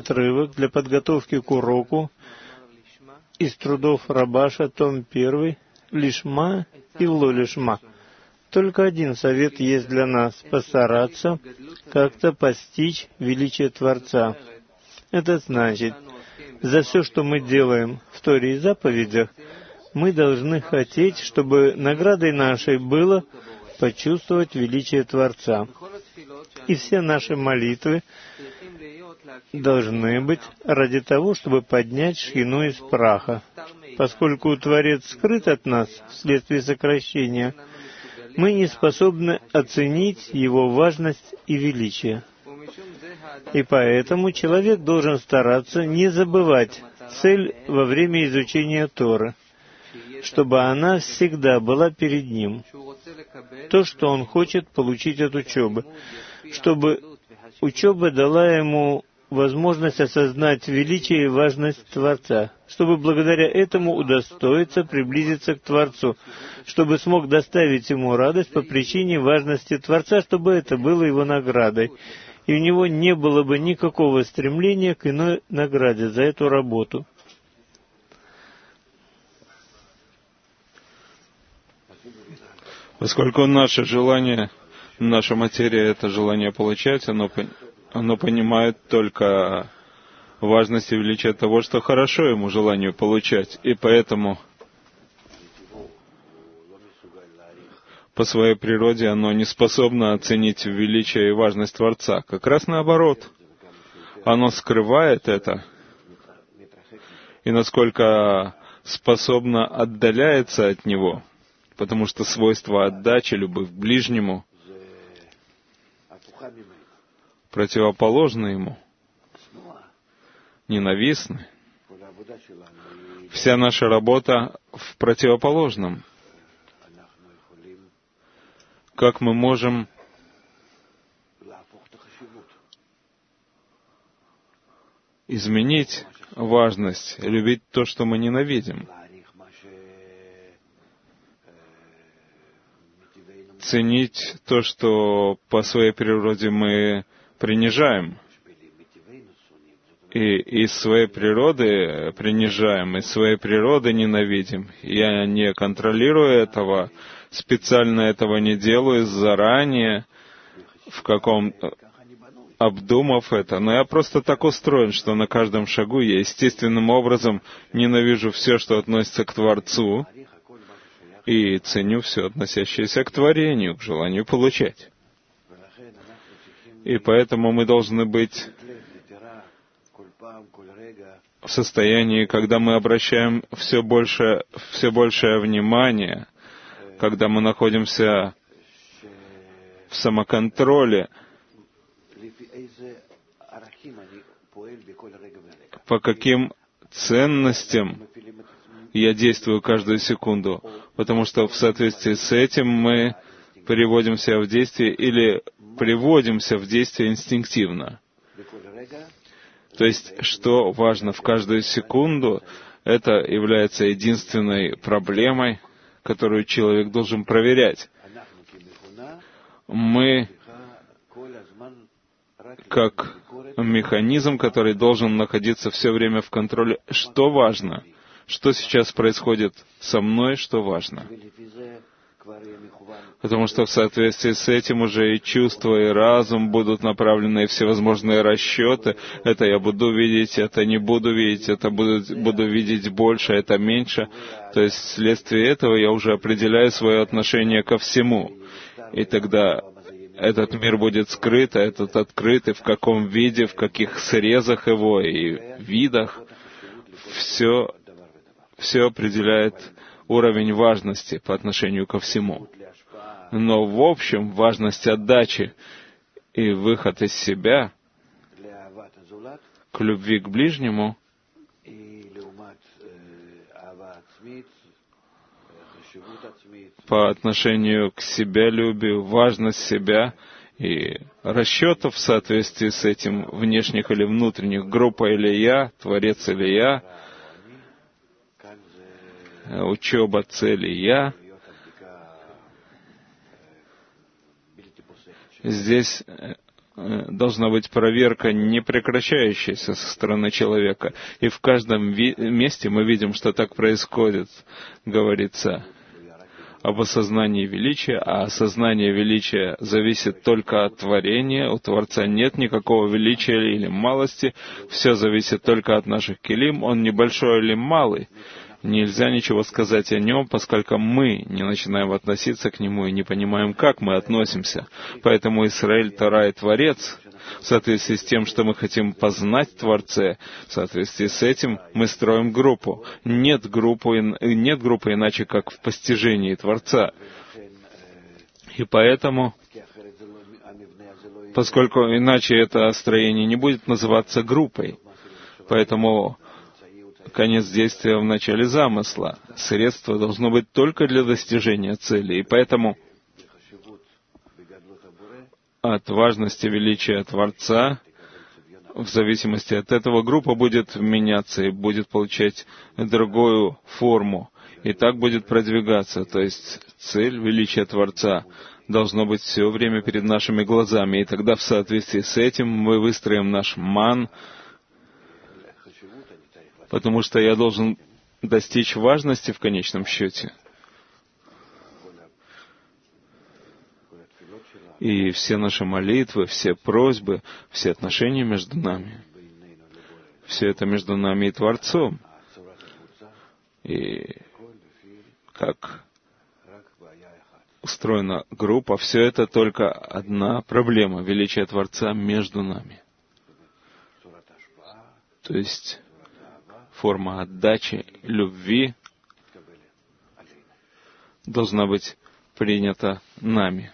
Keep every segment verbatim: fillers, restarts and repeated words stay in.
отрывок для подготовки к уроку из трудов Рабаша, том первый, лишма и ло-лишма. Только один совет есть для нас — постараться как-то постичь величие Творца. Это значит, за все, что мы делаем в Торе и заповедях, мы должны хотеть, чтобы наградой нашей было почувствовать величие Творца. И все наши молитвы должны быть ради того, чтобы поднять шхину из праха. Поскольку Творец скрыт от нас вследствие сокращения, мы не способны оценить Его важность и величие. И поэтому человек должен стараться не забывать цель во время изучения Торы, чтобы она всегда была перед ним. То, что он хочет получить от учебы, чтобы учеба дала ему возможность осознать величие и важность Творца, чтобы благодаря этому удостоиться приблизиться к Творцу, чтобы смог доставить ему радость по причине важности Творца, чтобы это было его наградой, и у него не было бы никакого стремления к иной награде за эту работу. Поскольку наше желание, наша материя — это желание получать, оно, оно понимает только важность и величие того, что хорошо ему желанию получать, и поэтому по своей природе оно не способно оценить величие и важность Творца. Как раз наоборот, оно скрывает это, и насколько способно отдаляется от него, потому что свойства отдачи, любовь к ближнему противоположны ему, ненавистны. Вся наша работа в противоположном. Как мы можем изменить важность, любить то, что мы ненавидим, ценить то, что по своей природе мы принижаем, и из своей природы принижаем, из своей природы ненавидим. Я не контролирую этого, специально этого не делаю заранее, в каком обдумав это, но я просто так устроен, что на каждом шагу я естественным образом ненавижу все, что относится к Творцу, и ценю все, относящееся к творению, к желанию получать. И поэтому мы должны быть в состоянии, когда мы обращаем все больше, все большее внимание, когда мы находимся в самоконтроле, по каким ценностям я действую каждую секунду, потому что в соответствии с этим мы приводим себя в действие или приводимся в действие инстинктивно. То есть, что важно в каждую секунду, это является единственной проблемой, которую человек должен проверять. Мы, как механизм, который должен находиться все время в контроле, что важно, что сейчас происходит со мной, что важно. Потому что в соответствии с этим уже и чувства, и разум будут направлены, и всевозможные расчеты. Это я буду видеть, это не буду видеть, это буду, буду видеть больше, это меньше. То есть вследствие этого я уже определяю свое отношение ко всему. И тогда этот мир будет скрыт, а этот открыт, и в каком виде, в каких срезах его и видах. Все, все определяет уровень важности по отношению ко всему. Но в общем, важность отдачи и выход из себя к любви к ближнему по отношению к себялюбию, важность себя и расчетов в соответствии с этим, внешних или внутренних, группа или я, творец или я, учеба, цели я. Здесь должна быть проверка, не прекращающаяся со стороны человека. И в каждом ви- месте мы видим, что так происходит. Говорится об осознании величия, а осознание величия зависит только от творения. У Творца нет никакого величия или малости. Все зависит только от наших килим. Он небольшой или малый. Нельзя ничего сказать о нем, поскольку мы не начинаем относиться к нему и не понимаем, как мы относимся. Поэтому Исраэль, Тора и Творец, в соответствии с тем, что мы хотим познать Творце, в соответствии с этим мы строим группу. Нет группы, нет группы иначе, как в постижении Творца. И поэтому, поскольку иначе это строение не будет называться группой, поэтому конец действия в начале замысла. Средство должно быть только для достижения цели. И поэтому от важности величия Творца, в зависимости от этого, группа будет меняться и будет получать другую форму. И так будет продвигаться. То есть цель величия Творца должно быть все время перед нашими глазами. И тогда в соответствии с этим мы выстроим наш ман, потому что я должен достичь важности в конечном счете. И все наши молитвы, все просьбы, все отношения между нами, все это между нами и Творцом. И как устроена группа, все это только одна проблема — величие Творца между нами. То есть форма отдачи, любви должна быть принята нами.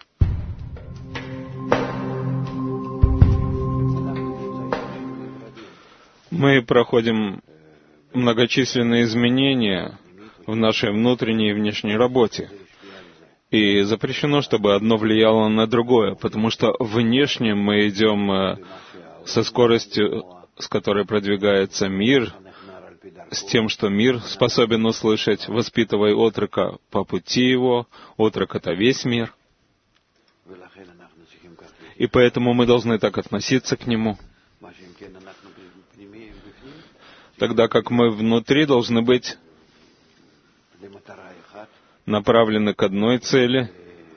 Мы проходим многочисленные изменения в нашей внутренней и внешней работе. И запрещено, чтобы одно влияло на другое, потому что внешне мы идем со скоростью, с которой продвигается мир, с тем, что мир способен услышать: «Воспитывай отрока по пути его». Отрок — это весь мир. И поэтому мы должны так относиться к нему. Тогда как мы внутри должны быть направлены к одной цели,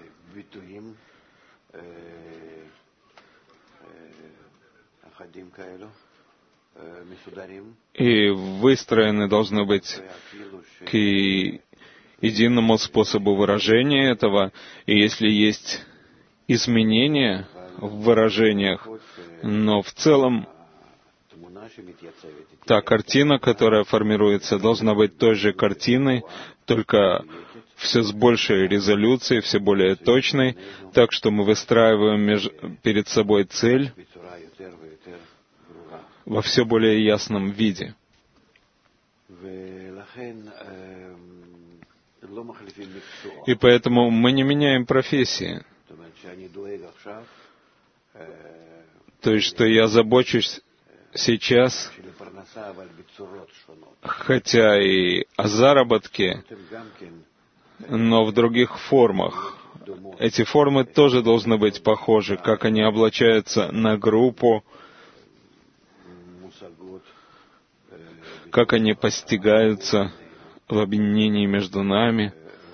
и выстроены должны быть к единому способу выражения этого. И если есть изменения в выражениях, но в целом та картина, которая формируется, должна быть той же картиной, только все с большей резолюцией, все более точной, так что мы выстраиваем меж... перед собой цель во все более ясном виде. И поэтому мы не меняем профессии. То есть, что я забочусь сейчас, хотя и о заработке, но в других формах. Эти формы тоже должны быть похожи, как они облачаются на группу, как они постигаются в объединении между нами.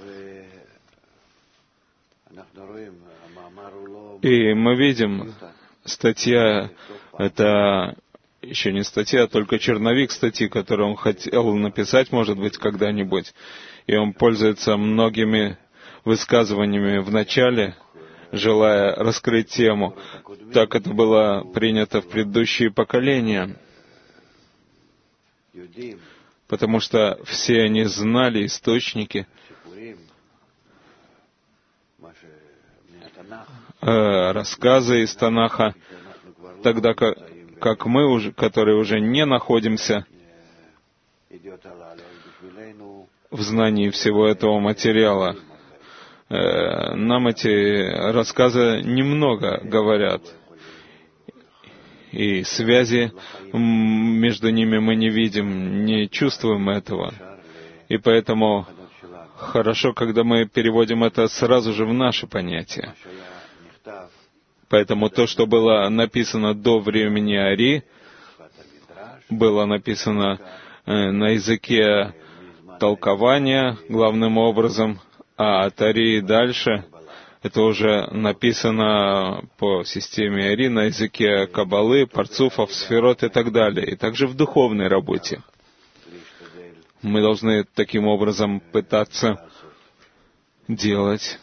И мы видим, статья — это еще не статья, а только черновик статьи, которую он хотел написать, может быть, когда-нибудь. И он пользуется многими высказываниями в начале, желая раскрыть тему. Так это было принято в предыдущие поколения. Потому что все они знали источники, э, рассказы из Танаха, тогда как, как мы, уже, которые уже не находимся в знании всего этого материала, э, нам эти рассказы немного говорят. И связи между ними мы не видим, не чувствуем этого. И поэтому хорошо, когда мы переводим это сразу же в наши понятия. Поэтому то, что было написано до времени Ари, было написано э, на языке толкования главным образом, а от Ари дальше это уже написано по системе Ари на языке Каббалы, Парцуфов, Сферот и так далее. И также в духовной работе. Мы должны таким образом пытаться делать.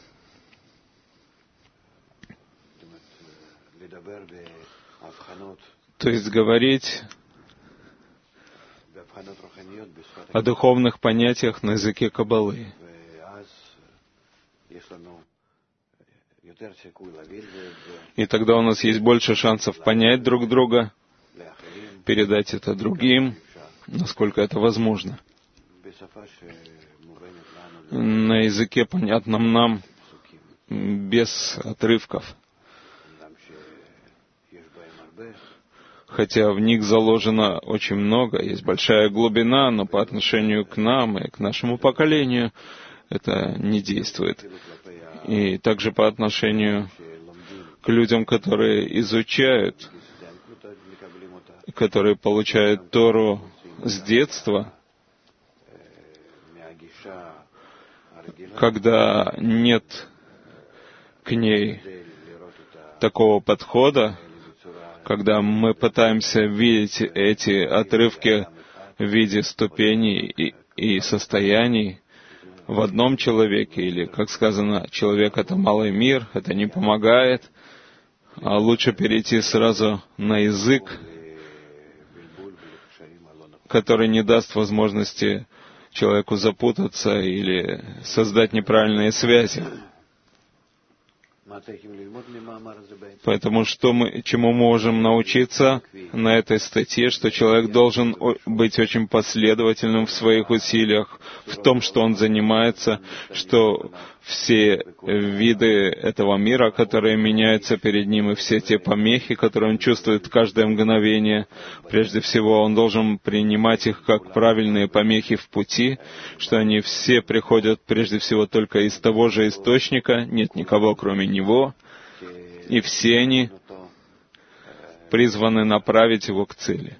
То есть говорить о духовных понятиях на языке Каббалы. И тогда у нас есть больше шансов понять друг друга, передать это другим, насколько это возможно. На языке, понятном нам, без отрывков. Хотя в них заложено очень много, есть большая глубина, но по отношению к нам и к нашему поколению это не действует. И также по отношению к людям, которые изучают, которые получают Тору с детства, когда нет к ней такого подхода, когда мы пытаемся видеть эти отрывки в виде ступеней и, и состояний в одном человеке, или, как сказано, человек — это малый мир, это не помогает, а лучше перейти сразу на язык, который не даст возможности человеку запутаться или создать неправильные связи. Поэтому что мы, чему мы можем научиться на этой статье, что человек должен быть очень последовательным в своих усилиях, в том, что он занимается, что все виды этого мира, которые меняются перед ним, и все те помехи, которые он чувствует каждое мгновение, прежде всего он должен принимать их как правильные помехи в пути, что они все приходят прежде всего только из того же источника, нет никого кроме него, и все они призваны направить его к цели.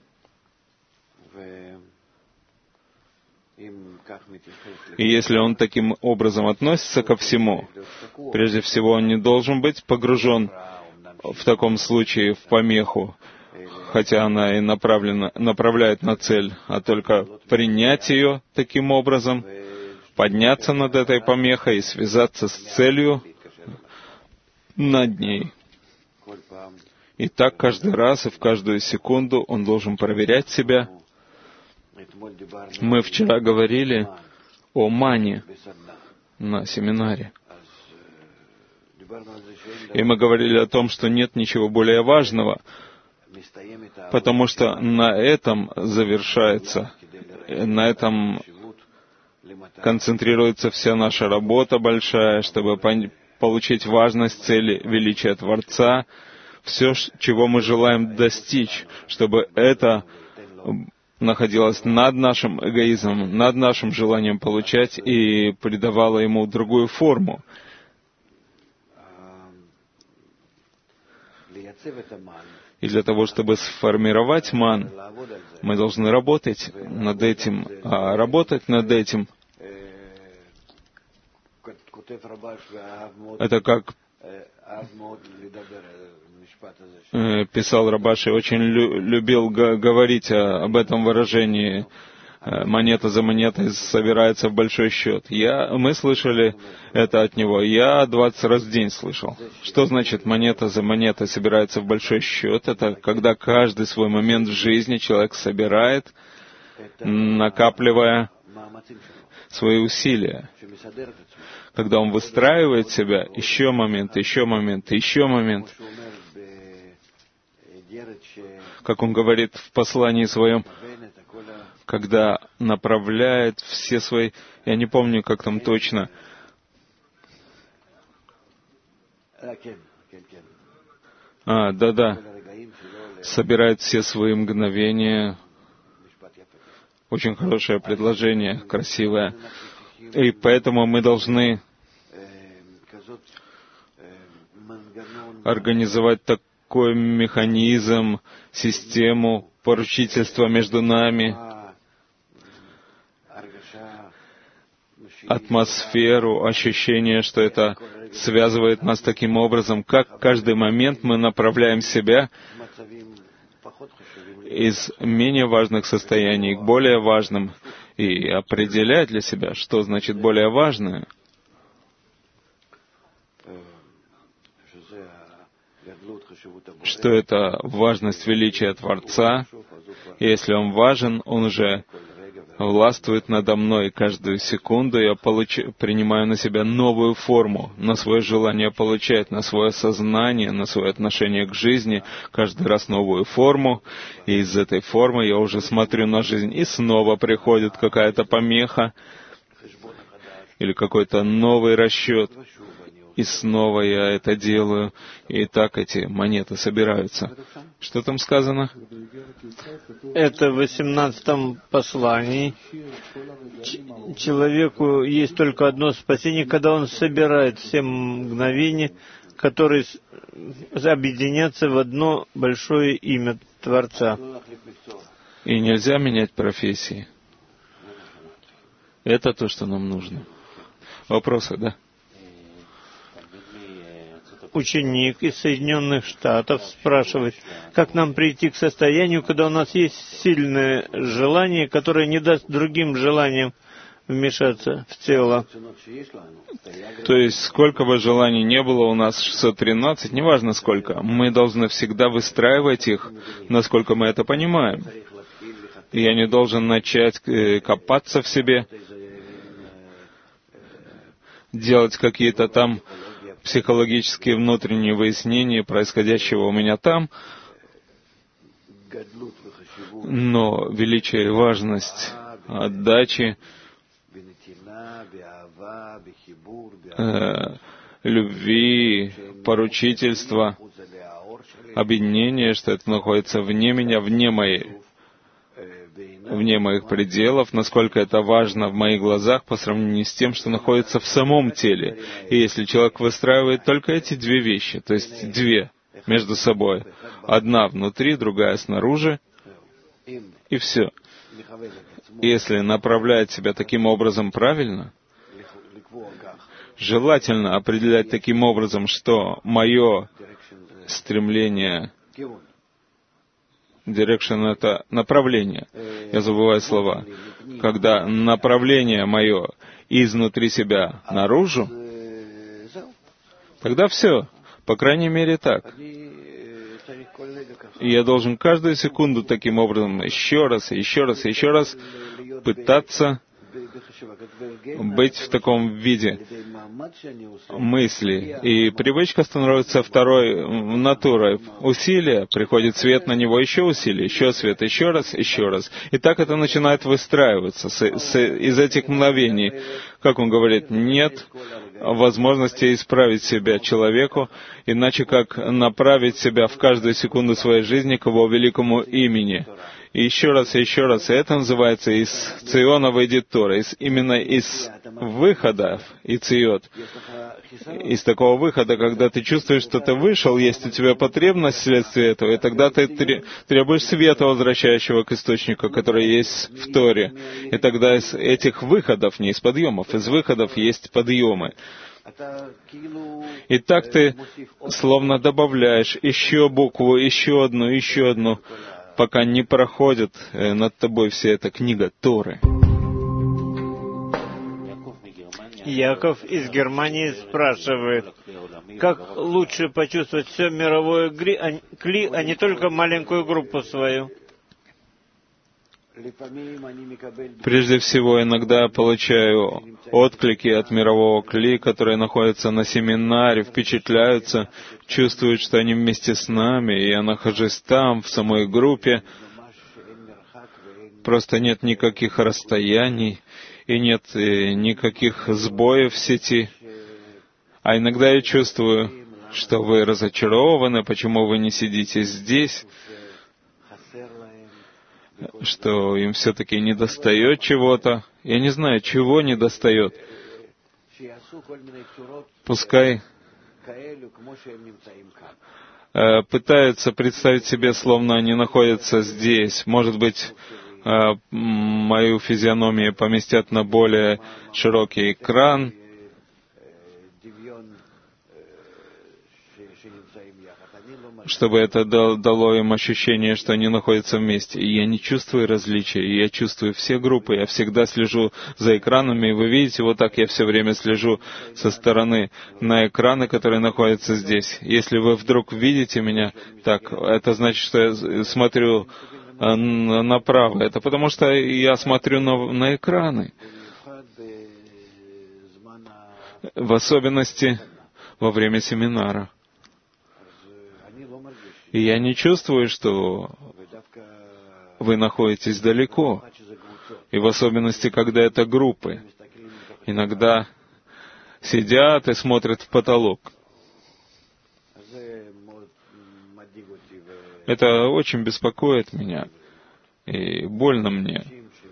И если он таким образом относится ко всему, прежде всего он не должен быть погружен в таком случае в помеху, хотя она и направлена, направляет на цель, а только принять ее таким образом, подняться над этой помехой и связаться с целью над ней. И так каждый раз и в каждую секунду он должен проверять себя. Мы вчера говорили о мане на семинаре. И мы говорили о том, что нет ничего более важного, потому что на этом завершается, на этом концентрируется вся наша работа большая, чтобы получить важность цели величия Творца, все, чего мы желаем достичь, чтобы это находилось над нашим эгоизмом, над нашим желанием получать и придавало ему другую форму. И для того, чтобы сформировать ман, мы должны работать над этим. А работать над этим — это как писал Рабаши, очень лю- любил г- говорить о, об этом выражении «монета за монетой собирается в большой счет». Я, мы слышали это от него. Я двадцать раз в день слышал. Что значит монета за монетой собирается в большой счет? Это когда каждый свой момент в жизни человек собирает, накапливая свои усилия. Когда он выстраивает себя, еще момент, еще момент, еще момент. Как он говорит в послании своем, когда направляет все свои... Я не помню, как там точно. А, да-да. Собирает все свои мгновения. Очень хорошее предложение, красивое. И поэтому мы должны организовать такой механизм, систему поручительства между нами, атмосферу, ощущение, что это связывает нас таким образом, как каждый момент мы направляем себя из менее важных состояний к более важным и определять для себя, что значит более важное. Что это важность величия Творца, и если Он важен, Он уже властвует надо мной каждую секунду, я получ... принимаю на себя новую форму, на свое желание получать, на свое сознание, на свое отношение к жизни, каждый раз новую форму, и из этой формы я уже смотрю на жизнь, и снова приходит какая-то помеха, или какой-то новый расчет, и снова я это делаю, и так эти монеты собираются. Что там сказано? Это в восемнадцатом послании. Ч- человеку есть только одно спасение, когда он собирает все мгновения, которые с- объединятся в одно большое имя Творца. И нельзя менять профессии. Это то, что нам нужно. Вопросы, да? Ученик из Соединенных Штатов спрашивает, как нам прийти к состоянию, когда у нас есть сильное желание, которое не даст другим желаниям вмешаться в тело. То есть, сколько бы желаний не было у нас, шестьсот тринадцать, неважно сколько, мы должны всегда выстраивать их, насколько мы это понимаем. Я не должен начать копаться в себе, делать какие-то там психологические внутренние выяснения происходящего у меня там, но величие и важность отдачи, э, любви, поручительства, объединения, что это находится вне меня, вне моей, вне моих пределов, насколько это важно в моих глазах по сравнению с тем, что находится в самом теле. И если человек выстраивает только эти две вещи, то есть две между собой, одна внутри, другая снаружи, и все. Если направлять себя таким образом правильно, желательно определять таким образом, что мое стремление, direction — это направление. Я забываю слова. Когда направление мое изнутри себя наружу, тогда все. По крайней мере, так. И я должен каждую секунду таким образом еще раз, еще раз, еще раз пытаться быть в таком виде мысли. И привычка становится второй натурой. Усилие, приходит свет на него, еще усилие, еще свет, еще раз, еще раз. И так это начинает выстраиваться с, с, из этих мгновений. Как он говорит, нет возможности исправить себя человеку, иначе как направить себя в каждую секунду своей жизни к его великому имени. И еще раз, и еще раз. И это называется из Циона выйдет Тора. Из, именно из выхода и Циот. Из такого выхода, когда ты чувствуешь, что ты вышел, есть у тебя потребность вследствие этого, и тогда ты требуешь света, возвращающего к источнику, который есть в Торе. И тогда из этих выходов, не из подъемов, из выходов есть подъемы. И так ты словно добавляешь еще букву, еще одну, еще одну, пока не проходит над тобой вся эта книга Торы. Яков из Германии спрашивает, как лучше почувствовать все мировое кли, а не только маленькую группу свою? Прежде всего, иногда я получаю отклики от мирового кли, которые находятся на семинаре, впечатляются, чувствуют, что они вместе с нами, и я нахожусь там, в самой группе. Просто нет никаких расстояний, и нет и никаких сбоев в сети. А иногда я чувствую, что вы разочарованы, почему вы не сидите здесь, что им все-таки недостает чего-то. Я не знаю, чего недостает. Пускай пытаются представить себе, словно они находятся здесь. Может быть, мою физиономию поместят на более широкий экран, чтобы это дало им ощущение, что они находятся вместе. И я не чувствую различия, и я чувствую все группы. Я всегда слежу за экранами, и вы видите, вот так я все время слежу со стороны на экраны, которые находятся здесь. Если вы вдруг видите меня так, это значит, что я смотрю направо. Это потому что я смотрю на, на экраны. В особенности во время семинара. И я не чувствую, что вы находитесь далеко. И в особенности, когда это группы. Иногда сидят и смотрят в потолок. Это очень беспокоит меня. И больно мне.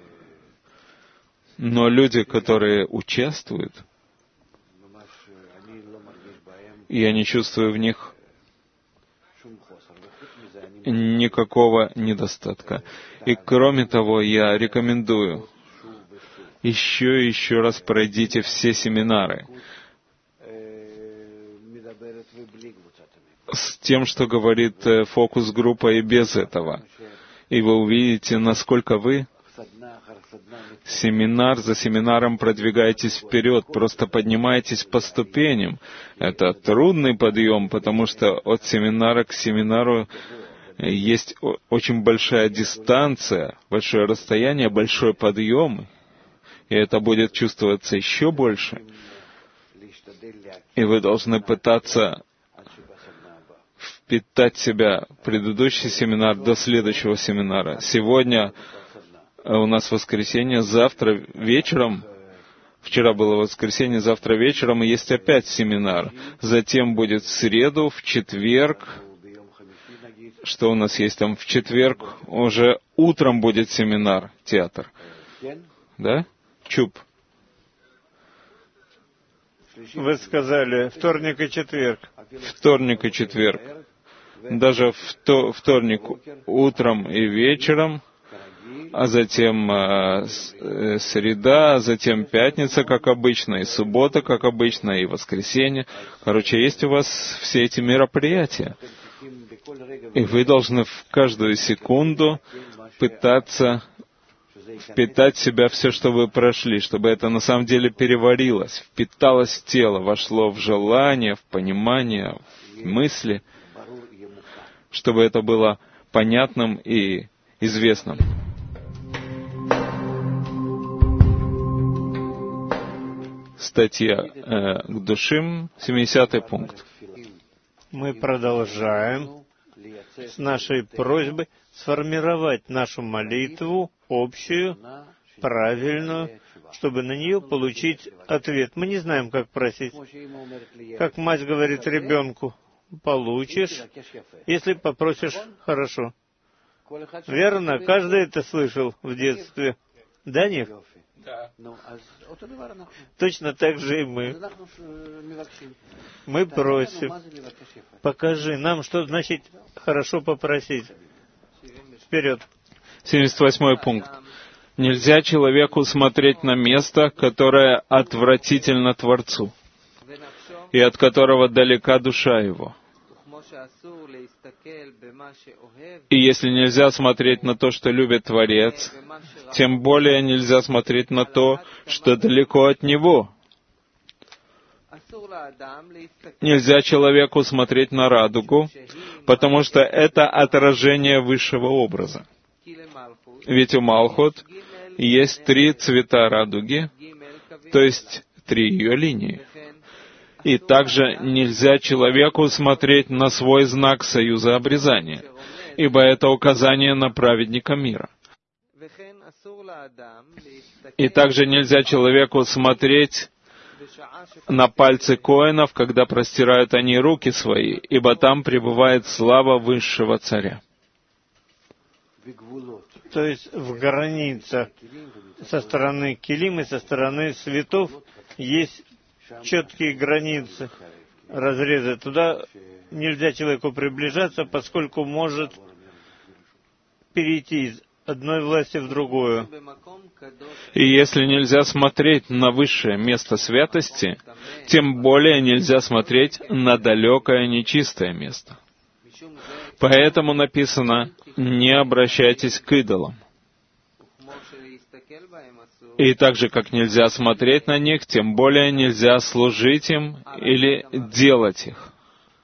Но люди, которые участвуют, я не чувствую в них никакого недостатка. И кроме того, я рекомендую, еще и еще раз пройдите все семинары с тем, что говорит фокус-группа, и без этого. И вы увидите, насколько вы семинар за семинаром продвигаетесь вперед, просто поднимаетесь по ступеням. Это трудный подъем, потому что от семинара к семинару есть очень большая дистанция, большое расстояние, большой подъем, и это будет чувствоваться еще больше. И вы должны пытаться впитать в себя предыдущий семинар до следующего семинара. Сегодня у нас воскресенье, завтра вечером, вчера было воскресенье, завтра вечером есть опять семинар. Затем будет в среду, в четверг. Что у нас есть там в четверг? Уже утром будет семинар, театр. Да? Чуб. Вы сказали вторник и четверг. Вторник и четверг. Даже вторник утром и вечером, а затем э, среда, а затем пятница, как обычно, и суббота, как обычно, и воскресенье. Короче, есть у вас все эти мероприятия. И вы должны в каждую секунду пытаться впитать в себя все, что вы прошли, чтобы это на самом деле переварилось, впиталось в тело, вошло в желание, в понимание, в мысли, чтобы это было понятным и известным. Статья э, к душим, семидесятый пункт. Мы продолжаем с нашей просьбой сформировать нашу молитву общую, правильную, чтобы на нее получить ответ. Мы не знаем, как просить. Как мать говорит ребенку, получишь, если попросишь хорошо. Верно? Каждый это слышал в детстве. Да, нет? Да. Точно так же и мы. Мы просим. Покажи нам, что значит хорошо попросить. Вперед. семьдесят восьмой пункт. Нельзя человеку смотреть на место, которое отвратительно Творцу, и от которого далека душа его. И если нельзя смотреть на то, что любит Творец, тем более нельзя смотреть на то, что далеко от Него. Нельзя человеку смотреть на радугу, потому что это отражение высшего образа. Ведь у Малхут есть три цвета радуги, то есть три ее линии. И также нельзя человеку смотреть на свой знак союза обрезания, ибо это указание на праведника мира. И также нельзя человеку смотреть на пальцы коэнов, когда простирают они руки свои, ибо там пребывает слава высшего царя. То есть в границах со стороны килим и со стороны светов есть четкие границы. разрезы. Туда нельзя человеку приближаться, поскольку может перейти из одной власти в другую. И если нельзя смотреть на высшее место святости, тем более нельзя смотреть на далекое нечистое место. Поэтому написано: «Не обращайтесь к идолам». И так же, как нельзя смотреть на них, тем более нельзя служить им или делать их.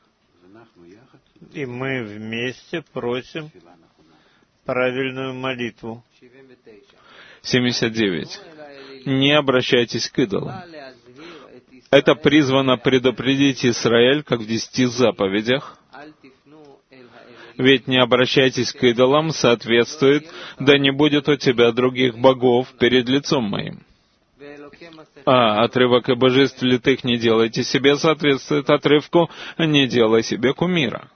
И мы вместе просим правильную молитву. семьдесят девять. Не обращайтесь к идолам. Это призвано предупредить Израиль, как в десяти заповедях. Ведь «не обращайтесь к идолам» соответствует: «да не будет у тебя других богов перед лицом моим». А отрывок «и божеств литых не делайте себе» соответствует отрывку «не делай себе кумира».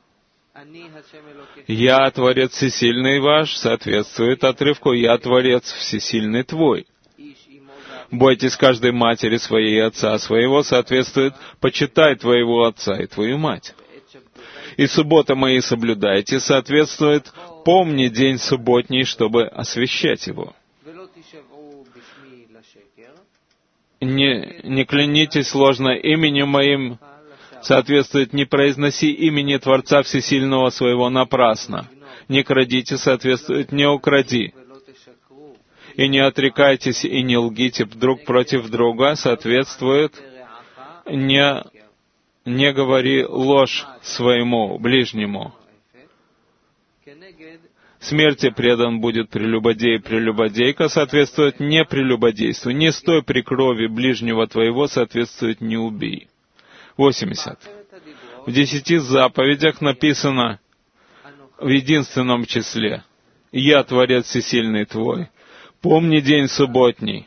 «Я Творец всесильный ваш» соответствует отрывку «я Творец всесильный твой». «Бойтесь каждой матери своей и отца своего» соответствует «почитай твоего отца и твою мать». «И субботы мои соблюдайте» соответствует «помни день субботний, чтобы освящать его». «Не, не клянитесь ложно именем моим» соответствует «не произноси имени Творца Всесильного своего напрасно». «Не крадите» соответствует «не укради». «И не отрекайтесь и не лгите друг против друга» соответствует «не, не говори ложь своему ближнему». «Смерти предан будет прелюбодей и прелюбодейка» соответствует «не прелюбодействуй». «Не стой при крови ближнего твоего» соответствует «не убей». восемьдесят. В десяти заповедях написано в единственном числе: «Я Творец всесильный твой». «Помни день субботний».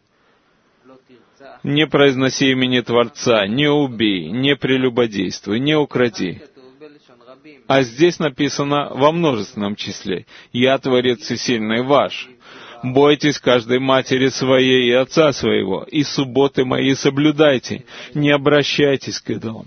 «Не произноси имени Творца», «не убей», «не прелюбодействуй», «не укради». А здесь написано во множественном числе: «Я Творец всесильный ваш». «Бойтесь каждой матери своей и отца своего, и субботы мои соблюдайте, не обращайтесь к идолам».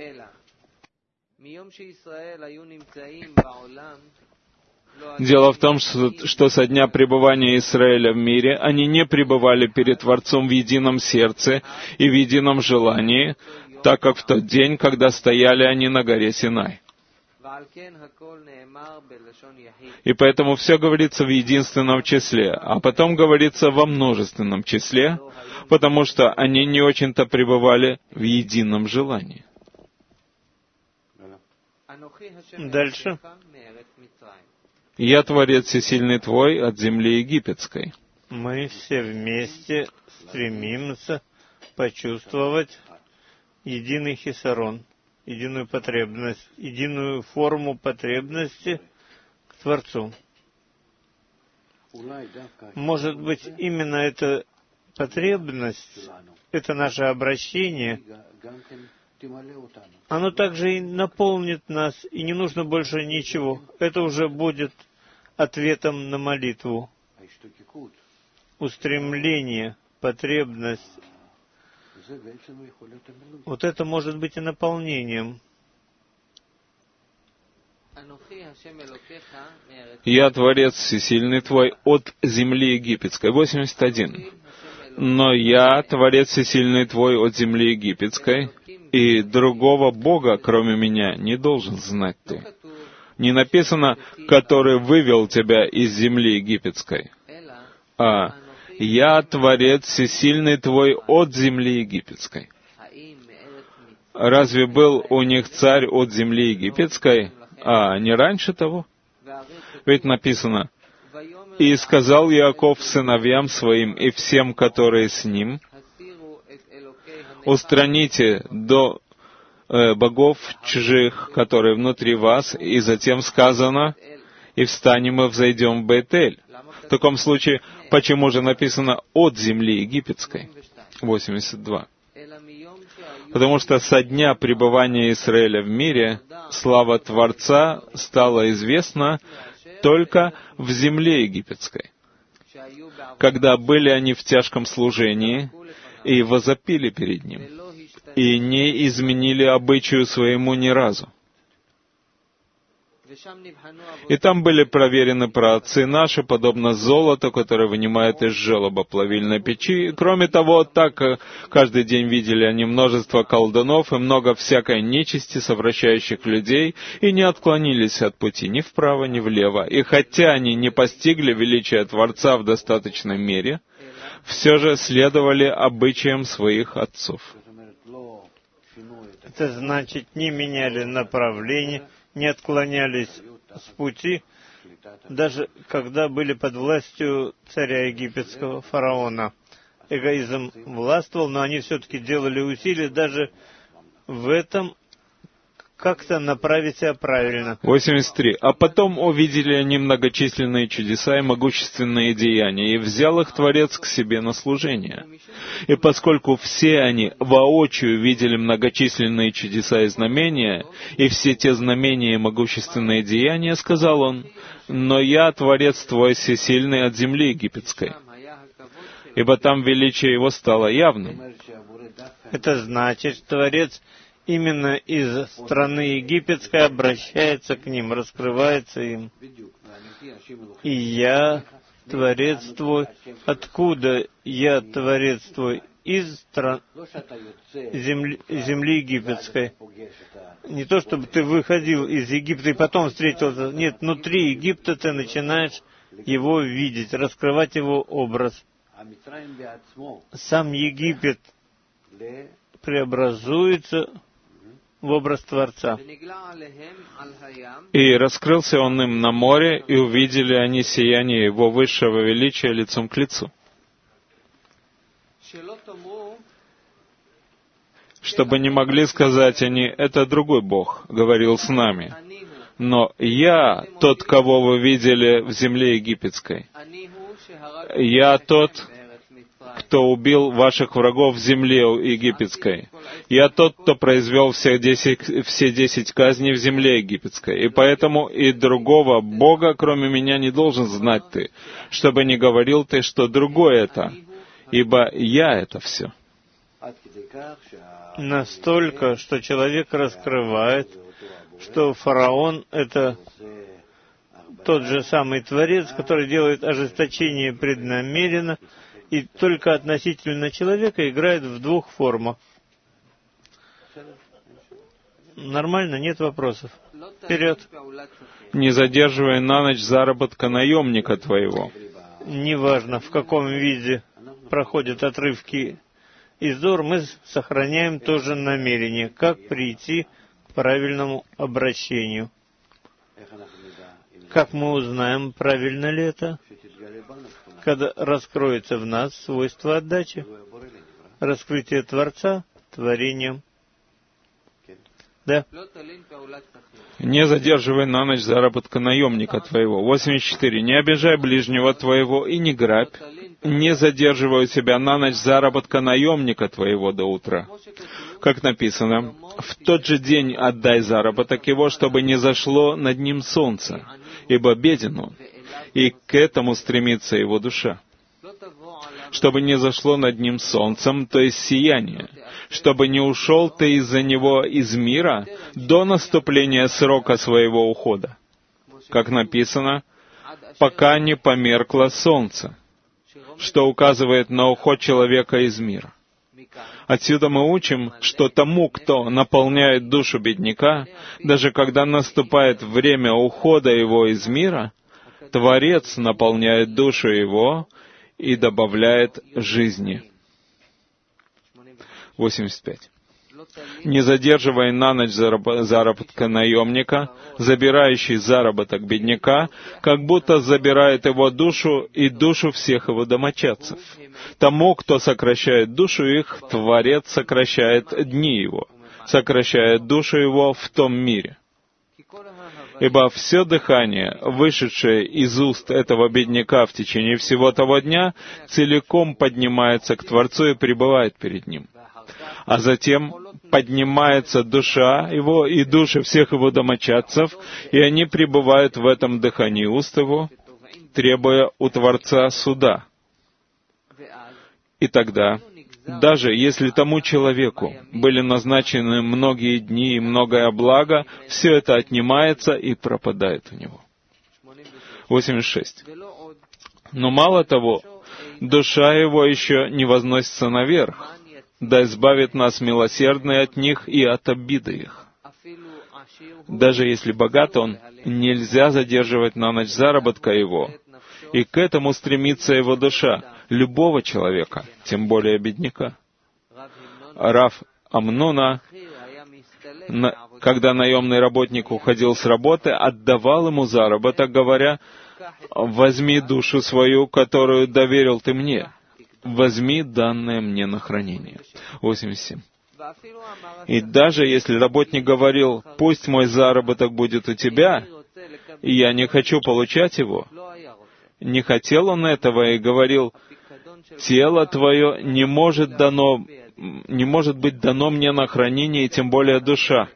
Дело в том, что, что со дня пребывания Израиля в мире они не пребывали перед Творцом в едином сердце и в едином желании, так как в тот день, когда стояли они на горе Синай. И поэтому все говорится в единственном числе, а потом говорится во множественном числе, потому что они не очень-то пребывали в едином желании. Дальше. «Я Творец всесильный твой от земли египетской». Мы все вместе стремимся почувствовать единый хисарон, единую потребность, единую форму потребности к Творцу. Может быть, именно эта потребность, это наше обращение, оно также и наполнит нас, и не нужно больше ничего. Это уже будет ответом на молитву. Устремление, потребность. Вот это может быть и наполнением. «Я Творец всесильный твой от земли египетской». восемьдесят один. «Но я Творец всесильный твой от земли египетской, и другого Бога, кроме меня, не должен знать ты». Не написано «который вывел тебя из земли египетской», а «я Творец всесильный твой от земли египетской». Разве был у них царь от земли египетской, а не раньше того? Ведь написано: «И сказал Иаков сыновьям своим и всем, которые с ним: устраните до э, богов чужих, которые внутри вас». И затем сказано: «И встанем и взойдем в Бет-Эль». В таком случае, почему же написано «от земли египетской»? восемьдесят два. Потому что со дня пребывания Израиля в мире слава Творца стала известна только в земле египетской, когда были они в тяжком служении и возопили перед Ним. и не изменили обычаю своему ни разу. И там были проверены праотцы наши, подобно золоту, которое вынимает из желоба плавильной печи. И, кроме того, так каждый день видели они множество колдунов и много всякой нечисти, совращающих людей, и не отклонились от пути ни вправо, ни влево. И хотя они не постигли величия Творца в достаточной мере, все же следовали обычаям своих отцов. Это значит, не меняли направление, не отклонялись с пути, даже когда были под властью царя египетского фараона. Эгоизм властвовал, но они все-таки делали усилия даже в этом как-то направить себя правильно. восемьдесят три. А потом увидели они многочисленные чудеса и могущественные деяния, и взял их Творец к себе на служение. И поскольку все они воочию видели многочисленные чудеса и знамения, и все те знамения и могущественные деяния, сказал он: «Но я, Творец твой всесильный от земли египетской», ибо там величие его стало явным. Это значит, Творец именно из страны египетской обращается к ним, раскрывается им. И я, Творец твой, откуда я, Творец твой? Из стран... земли, земли египетской. Не то, чтобы ты выходил из Египта и потом встретился. Нет, внутри Египта ты начинаешь его видеть, раскрывать его образ. Сам Египет преобразуется в образ Творца. И раскрылся он им на море, и увидели они сияние его высшего величия лицом к лицу. Чтобы не могли сказать они: «Это другой Бог говорил с нами». Но я тот, кого вы видели в земле египетской. Я тот, кто убил ваших врагов в земле египетской. Я тот, кто произвел всех десять, все десять казней в земле египетской. И поэтому и другого Бога, кроме меня, не должен знать ты, чтобы не говорил ты, что другое это, ибо я это все. Настолько, что человек раскрывает, что фараон — это тот же самый Творец, который делает ожесточение преднамеренно, и только относительно человека играет в двух формах. Нормально, нет вопросов. Вперед. Не задерживай на ночь заработка наемника твоего. Неважно, в каком виде проходят отрывки из Зор, мы сохраняем тоже намерение, как прийти к правильному обращению. Как мы узнаем, правильно ли это? Когда раскроется в нас свойство отдачи, раскрытие Творца творением. Да. Не задерживай на ночь заработка наемника твоего. восемьдесят четыре. Не обижай ближнего твоего и не грабь. Не задерживай у себя на ночь заработка наемника твоего до утра. Как написано: в тот же день отдай заработок его, чтобы не зашло над ним солнце, ибо беден он, и к этому стремится его душа. Чтобы не зашло над ним солнцем, то есть сияние, чтобы не ушел ты из-за него из мира до наступления срока своего ухода. Как написано: пока не померкло солнце, что указывает на уход человека из мира. Отсюда мы учим, что тому, кто наполняет душу бедняка, даже когда наступает время ухода его из мира, Творец наполняет душу его и добавляет жизни. восемьдесят пять. Не задерживай на ночь заработка наемника, забирающий заработок бедняка, как будто забирает его душу и душу всех его домочадцев. Тому, кто сокращает душу их, Творец сокращает дни его, сокращает душу его в том мире. Ибо все дыхание, вышедшее из уст этого бедняка в течение всего того дня, целиком поднимается к Творцу и пребывает перед Ним. А затем поднимается душа его и души всех его домочадцев, и они пребывают в этом дыхании уст его, требуя у Творца суда. И тогда Даже если тому человеку были назначены многие дни и многое благо, все это отнимается и пропадает у него. восемьдесят шесть. Но мало того, душа его еще не возносится наверх, да избавит нас милосердный от них и от обиды их. Даже если богат он, нельзя задерживать на ночь заработка его, и к этому стремится его душа, любого человека, тем более бедняка. Рав Амнуна, когда наемный работник уходил с работы, отдавал ему заработок, говоря: «Возьми душу свою, которую доверил ты мне, возьми данное мне на хранение». восемьдесят семь. И даже если работник говорил: «Пусть мой заработок будет у тебя, и я не хочу получать его», не хотел он этого и говорил: «Тело твое не может дано, не может быть дано мне на хранение, и тем более душа.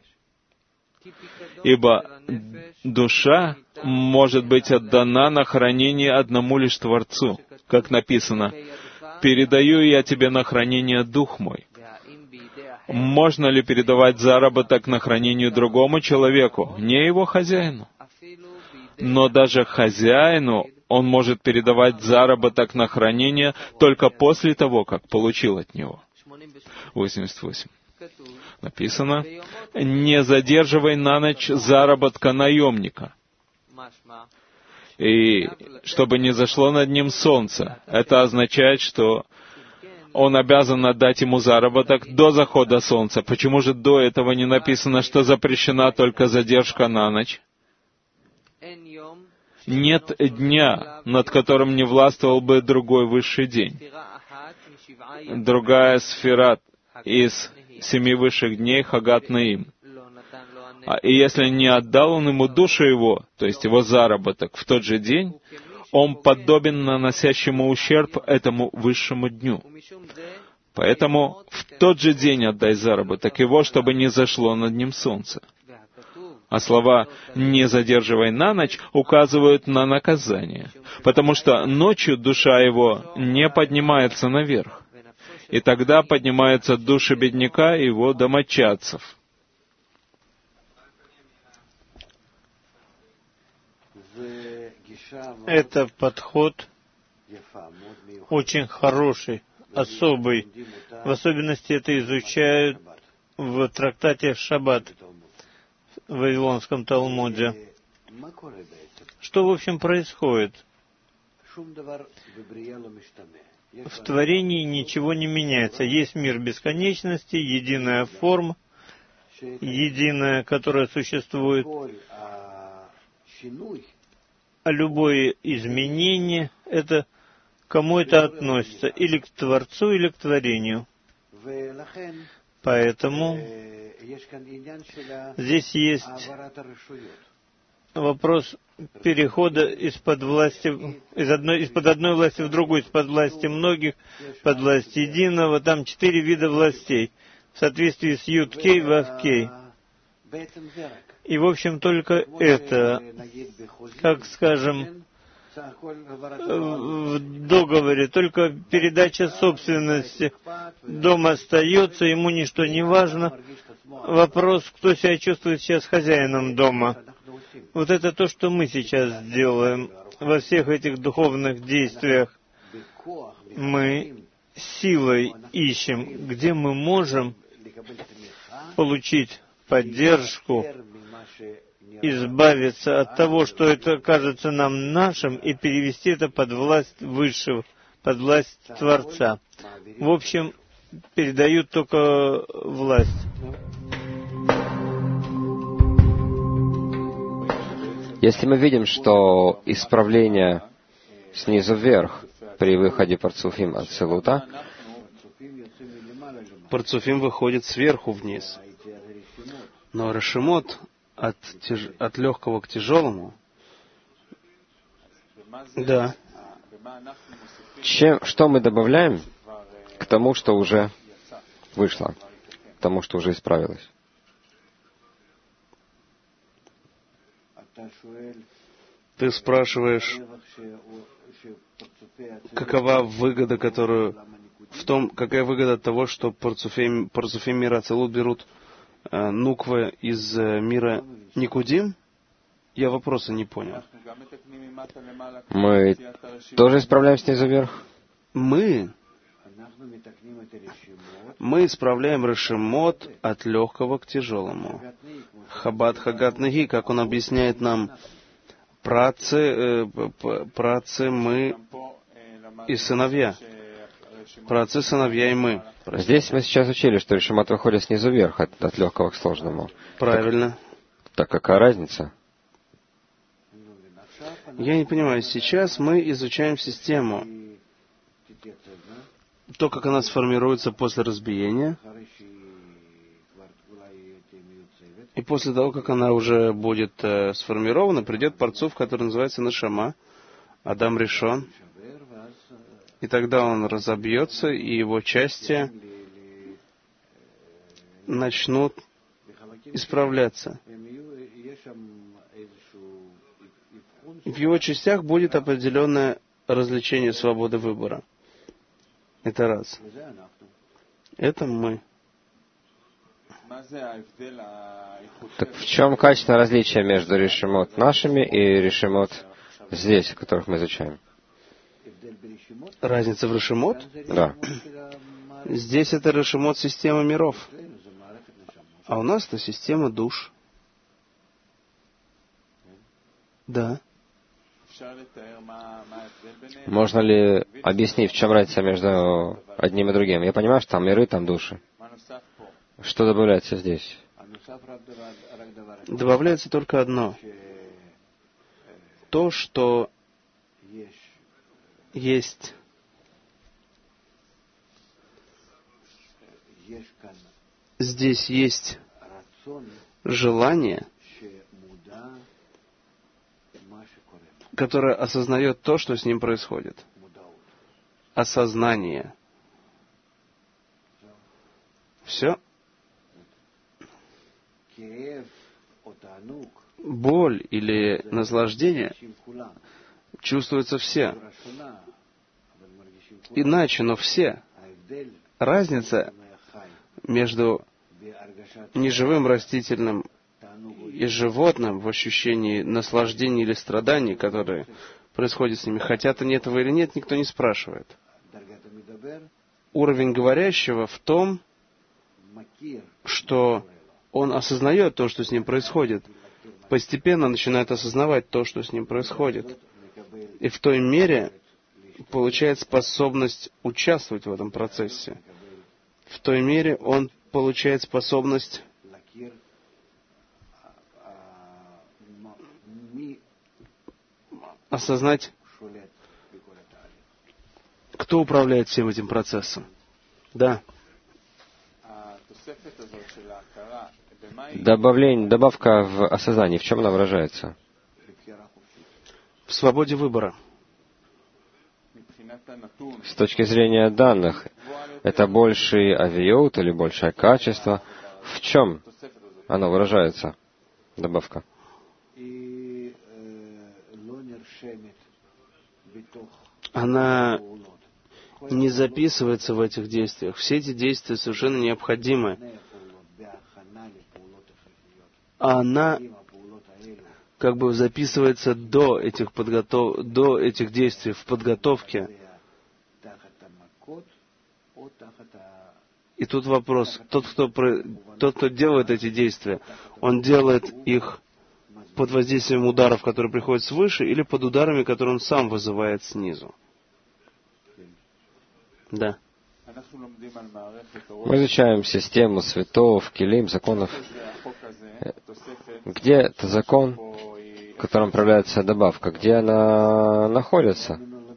Ибо душа может быть отдана на хранение одному лишь Творцу, как написано: «Передаю я тебе на хранение дух мой». Можно ли передавать заработок на хранение другому человеку, не его хозяину? Но даже хозяину он может передавать заработок на хранение только после того, как получил от него. восемьдесят восемь. Написано: «Не задерживай на ночь заработка наемника». И чтобы не зашло над ним солнце. Это означает, что он обязан отдать ему заработок до захода солнца. Почему же до этого не написано, что запрещена только задержка на ночь? Нет дня, над которым не властвовал бы другой высший день. Другая сфера из семи высших дней — Хагат Наим. И если не отдал он ему душу его, то есть его заработок, в тот же день, он подобен наносящему ущерб этому высшему дню. Поэтому в тот же день отдай заработок его, чтобы не зашло над ним солнце. А слова «не задерживай на ночь» указывают на наказание, потому что ночью душа его не поднимается наверх, и тогда поднимаются души бедняка и его домочадцев. Это подход очень хороший, особый. В особенности это изучают в трактате «Шаббат» в Вавилонском Талмуде. Что, в общем, происходит? В творении ничего не меняется. Есть мир бесконечности, единая форма, единая, которая существует. А любое изменение — это к кому это относится? Или к Творцу, или к творению. Поэтому здесь есть вопрос перехода из-под власти, из одной, из-под одной власти в другую, из-под власти многих, под власть единого. Там четыре вида властей в соответствии с Юд-Кей, Вав-Кей. И, в общем, только это, как, скажем, в договоре, только передача собственности. Дом остается, ему ничто не важно. Вопрос, кто себя чувствует сейчас хозяином дома. Вот это то, что мы сейчас делаем во всех этих духовных действиях. Мы силой ищем, где мы можем получить поддержку, избавиться от того, что это кажется нам нашим, и перевести это под власть Высшего, под власть Творца. В общем, передают только власть. Если мы видим, что исправление снизу вверх при выходе Парцуфим от Силута, Парцуфим выходит сверху вниз. Но Рашимот от, тяж... от легкого к тяжелому, да. Чем, что мы добавляем к тому, что уже вышло, к тому, что уже исправилось? Ты спрашиваешь, какова выгода, которую в том, какая выгода от того, что парцуфей, парцуфей мира Ацилут берут э, нуквы из э, мира Никудим? Я вопроса не понял. Мы тоже исправляем снизу вверх? Мы, мы исправляем решемот от легкого к тяжелому. Хабад Хагат Наги, как он объясняет нам, працы, э, працы мы и сыновья. Працы, сыновья и мы. Простите. Здесь мы сейчас учили, что решемот выходит снизу вверх, от, от легкого к сложному. Правильно. Так, так какая разница? Я не понимаю, сейчас мы изучаем систему. То, как она сформируется после разбиения, и после того, как она уже будет э, сформирована, придет парцуф, который называется Нашама, Адам Ришон, и тогда он разобьется, и его части начнут исправляться. И в его частях будет определенное развлечение свободы выбора. Это раз. Это мы. Так в чем качественное различие между решемот нашими и решемот здесь, которых мы изучаем? Разница в решемот? Да. Здесь это решемот системы миров. А у нас это система душ. Да. Можно ли объяснить, в чем разница между одним и другим? Я понимаю, что там миры, там души. Что добавляется здесь? Добавляется только одно. То, что есть здесь есть желание, которое осознает то, что с ним происходит. Осознание. Все. Боль или наслаждение чувствуются все. Иначе, но все. Разница между неживым растительным и животным в ощущении наслаждения или страданий, которые происходят с ними, хотят они этого или нет, никто не спрашивает. Уровень говорящего в том, что он осознает то, что с ним происходит, постепенно начинает осознавать то, что с ним происходит, и в той мере получает способность участвовать в этом процессе. В той мере он получает способность осознать, кто управляет всем этим процессом. Да. Добавление, добавка в осознании, в чем она выражается? В свободе выбора. С точки зрения данных, это больший авиот или большее качество? В чем оно выражается, добавка? Она не записывается в этих действиях. Все эти действия совершенно необходимы. А она как бы записывается до этих, подготов... до этих действий, в подготовке. И тут вопрос, тот кто, про... тот, кто делает эти действия, он делает их под воздействием ударов, которые приходят свыше, или под ударами, которые он сам вызывает снизу? Да. Мы изучаем систему светов, келим, законов. Где это закон, которым проявляется добавка? Где она находится?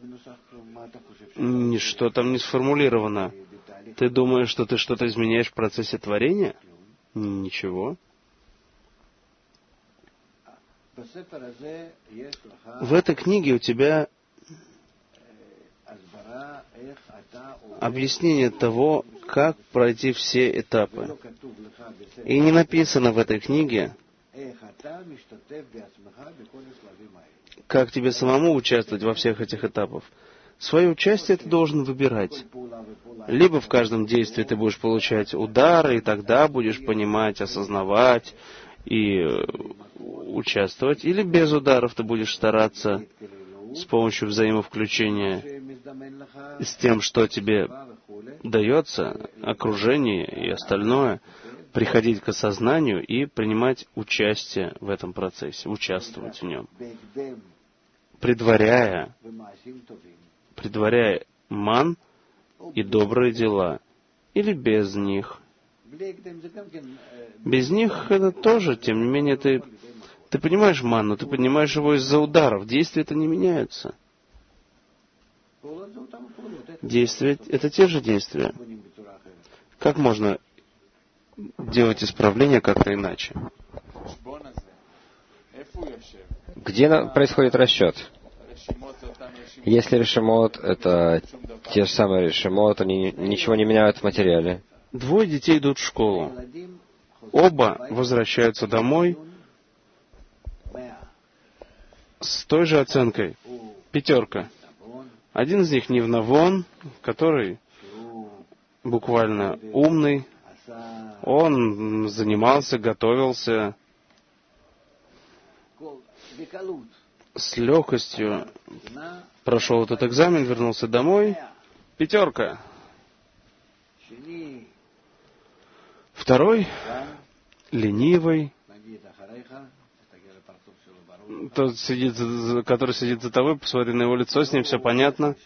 Ничто там не сформулировано. Ты думаешь, что ты что-то изменяешь в процессе творения? Ничего. В этой книге у тебя объяснение того, как пройти все этапы. И не написано в этой книге, как тебе самому участвовать во всех этих этапах. Свое участие ты должен выбирать. Либо в каждом действии ты будешь получать удары, и тогда будешь понимать, осознавать и участвовать. Или без ударов ты будешь стараться с помощью взаимовключения с тем, что тебе дается, окружение и остальное, приходить к осознанию и принимать участие в этом процессе, участвовать в нем, предваряя, предваряя ман и добрые дела, или без них. Без них это тоже, тем не менее, ты, ты понимаешь ман, но ты понимаешь его из-за ударов. Действия-то не меняются. Действия — это те же действия. Как можно делать исправление как-то иначе? Где на- происходит расчет? Если решимот — это те же самые решимот, они ничего не меняют в материале. Двое детей идут в школу. Оба возвращаются домой с той же оценкой. Пятерка. Один из них Нивнавон, который буквально умный. Он занимался, готовился с легкостью, прошел этот экзамен, вернулся домой. Пятерка. Второй, ленивый, тот, сидит, за- который сидит за тобой, посмотри на его лицо, с ним все понятно.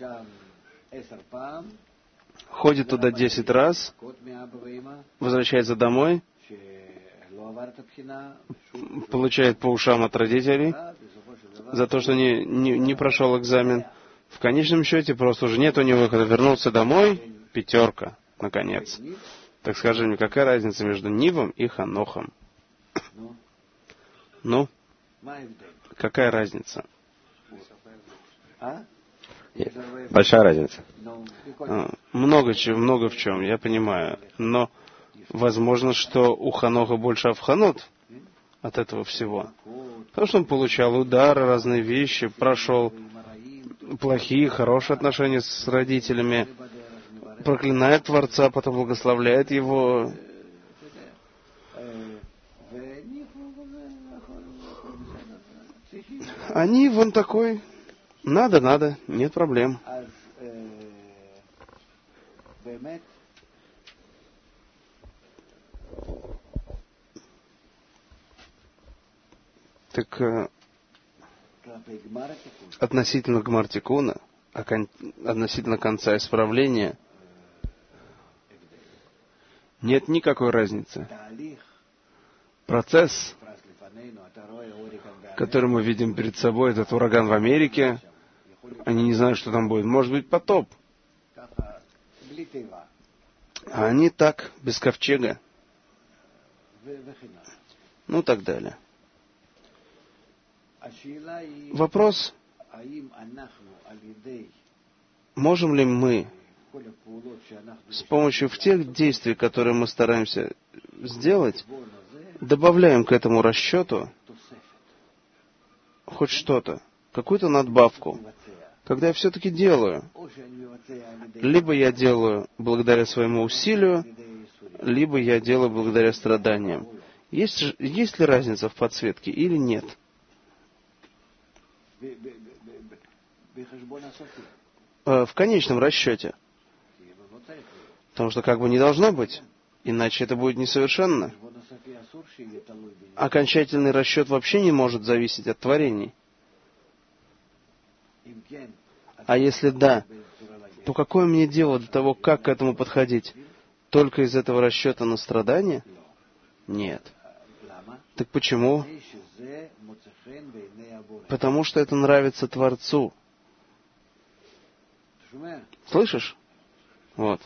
Ходит туда десять раз, возвращается домой, получает по ушам от родителей за то, что не, не, не прошел экзамен. В конечном счете просто уже нет у него выхода. Вернулся домой, пятерка, наконец. Так скажи мне, какая разница между Нивом и Ханохом? Ну, какая разница? Большая разница. А, Много чего, много в чем, я понимаю. Но возможно, что у Ханоха больше авханот от этого всего. Потому что он получал удары, разные вещи, прошел плохие, хорошие отношения с родителями, проклинает Творца, потом благословляет его. Они вон такой. Надо, надо, нет проблем. Так э, относительно Гмартикуна, относительно конца исправления, нет никакой разницы. Процесс, который мы видим перед собой, этот ураган в Америке, они не знают, что там будет. Может быть, потоп. А они так, без ковчега. Ну, так далее. Вопрос, можем ли мы с помощью тех действий, которые мы стараемся сделать, добавляем к этому расчету хоть что-то, какую-то надбавку, когда я все-таки делаю. Либо я делаю благодаря своему усилию, либо я делаю благодаря страданиям. Есть, же- есть ли разница в подсветке или нет? Э, В конечном расчете. Потому что как бы не должно быть, иначе это будет несовершенно. Окончательный расчет вообще не может зависеть от творений. А если да, то какое мне дело до того, как к этому подходить? Только из этого расчета на страдания? Нет. Так почему? Потому что это нравится Творцу. Слышишь? Вот.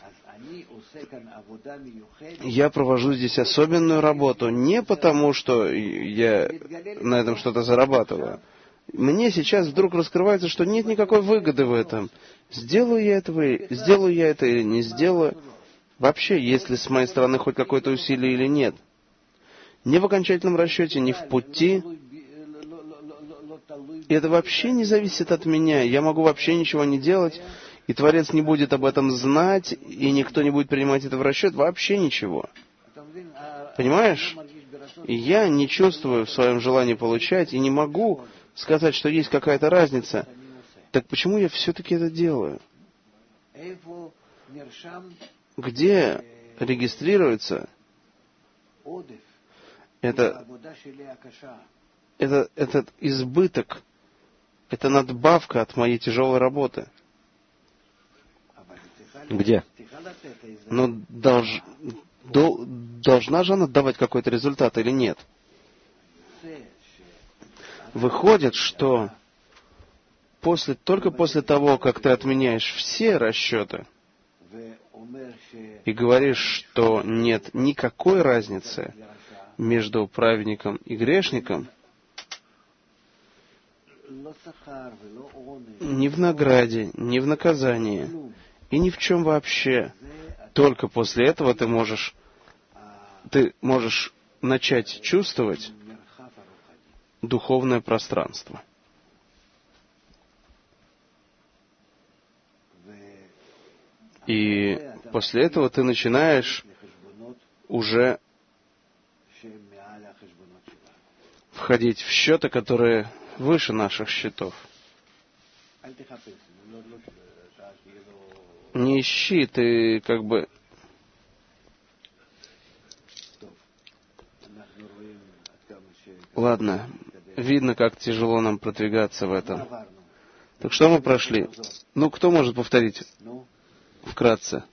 Я провожу здесь особенную работу не потому, что я на этом что-то зарабатываю. Мне сейчас вдруг раскрывается, что нет никакой выгоды в этом. Сделаю я этого, и- сделаю я это или не сделаю. Вообще, есть ли с моей стороны хоть какое-то усилие или нет. Ни в окончательном расчете, ни в пути. И это вообще не зависит от меня. Я могу вообще ничего не делать, и Творец не будет об этом знать, и никто не будет принимать это в расчет, вообще ничего. Понимаешь? И я не чувствую в своем желании получать, и не могу сказать, что есть какая-то разница. Так почему я все-таки это делаю? Где регистрируется это, это, этот избыток, это надбавка от моей тяжелой работы? Где? Но долж, дол, должна же она давать какой-то результат или нет? Выходит, что после, только после того, как ты отменяешь все расчеты и говоришь, что нет никакой разницы между праведником и грешником, ни в награде, ни в наказании, и ни в чем вообще. Только после этого ты можешь, ты можешь начать чувствовать духовное пространство. И после этого ты начинаешь уже входить в счеты, которые выше наших счетов. Не ищи, ты как бы... Ладно, видно, как тяжело нам продвигаться в этом. Так что мы прошли? Ну, кто может повторить вкратце?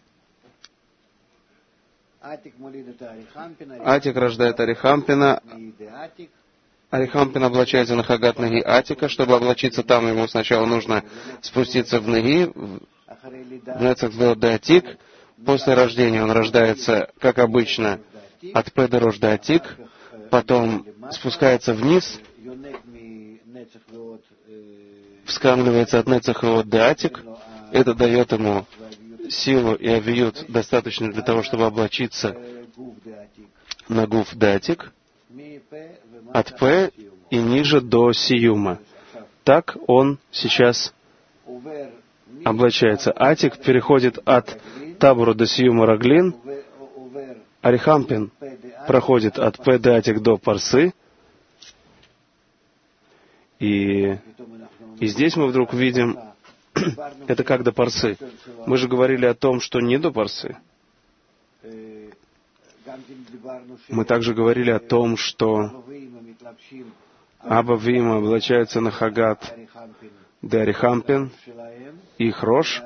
Атик рождает Арихампина. Арихампин облачается на Хагат Наги Атика. Чтобы облачиться там, ему сначала нужно спуститься в Наги, в Нецах до Атик. После рождения он рождается, как обычно, от П до Рош до Атик. Потом спускается вниз, вскармливается от Нецах до Атик. Это дает ему силу и авиют, достаточно для того, чтобы облачиться на Гуф до Атик. От П и ниже до Сиюма. Так он сейчас облачается. Атик переходит от Табура до Сиюма Раглин. Арихампин проходит от П до Атик до Парсы. И, и здесь мы вдруг видим, это как до Парсы. Мы же говорили о том, что не до Парсы. Мы также говорили о том, что Аба Вима облачаются на Хагат де Арихампин, их Рош,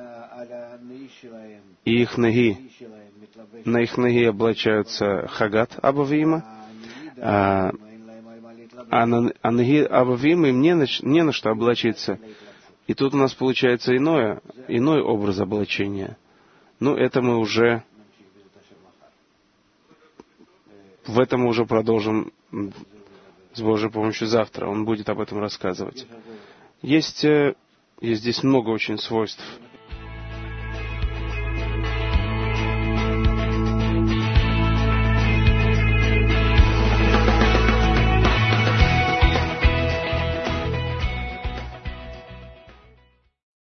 и их Наги. На их Наги облачаются Хагат Аба Вима, а, а на а Наги Аба Вима им не на, не на что облачиться. И тут у нас получается иное, иной образ облачения. Ну, это мы уже... В этом мы уже продолжим с Божьей помощью завтра. Он будет об этом рассказывать. Есть, есть здесь много очень свойств